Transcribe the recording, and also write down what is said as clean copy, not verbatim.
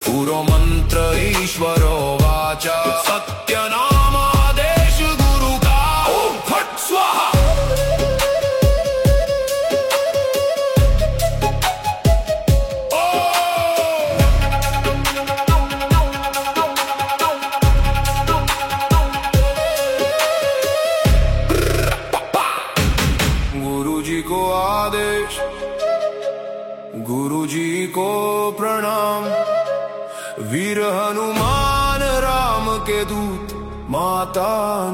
पूरो मंत्र ईश्वरो वाचा, सत्यनामादेश गुरु का। ओम फट स्वाहा। गुरु जी को आदेश, गुरु जी को प्रणाम। वीर हनुमान राम के दूत, माता